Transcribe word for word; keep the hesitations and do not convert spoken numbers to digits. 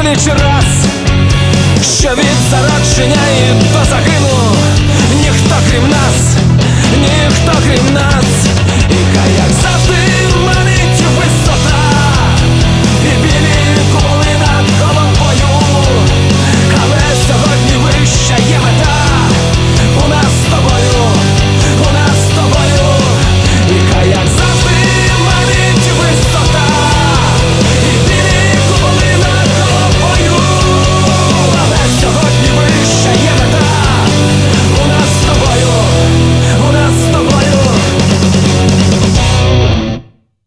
безліч раз, що від зародження і до загину ніхто крім нас, ніхто крім нас, і хай як завжди